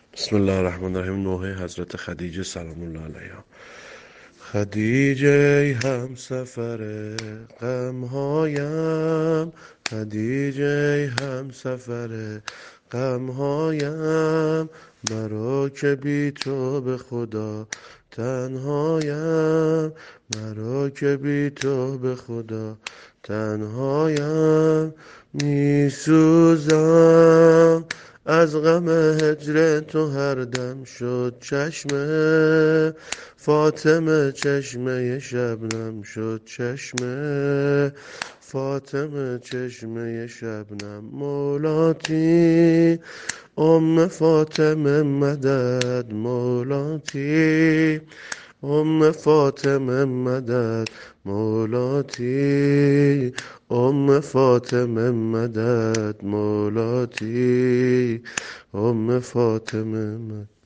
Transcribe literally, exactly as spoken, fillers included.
بسم الله الرحمن الرحیم. نوحه حضرت خدیجه سلام الله علیها. خدیجه ای هم سفر غمهایم، خدیجه ای هم سفر غمهایم، مرا که بی تو به خدا تنهایم، مرا که بی تو به خدا تنهایم. می سوزم از غم هجر تو، هر دم شد چشمه فاطمه، چشمه شبنم شد چشمه فاطمه، چشمه شبنم. مولاتی ام فاطمه مدد، مولاتی ام فاطمه مدد، مولاتی ام فاطمه مدد، مولاتی ام فاطمه مدد.